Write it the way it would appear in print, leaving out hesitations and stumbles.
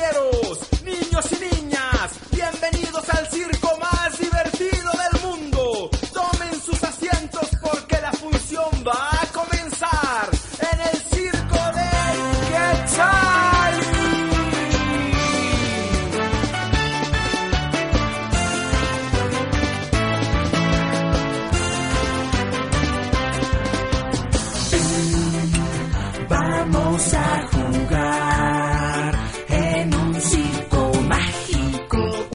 caballeros, niños y niñas, bienvenidos al circo más divertido del mundo. Tomen sus asientos porque la función va a comenzar en el circo del Quetzal. Vamos a jugar.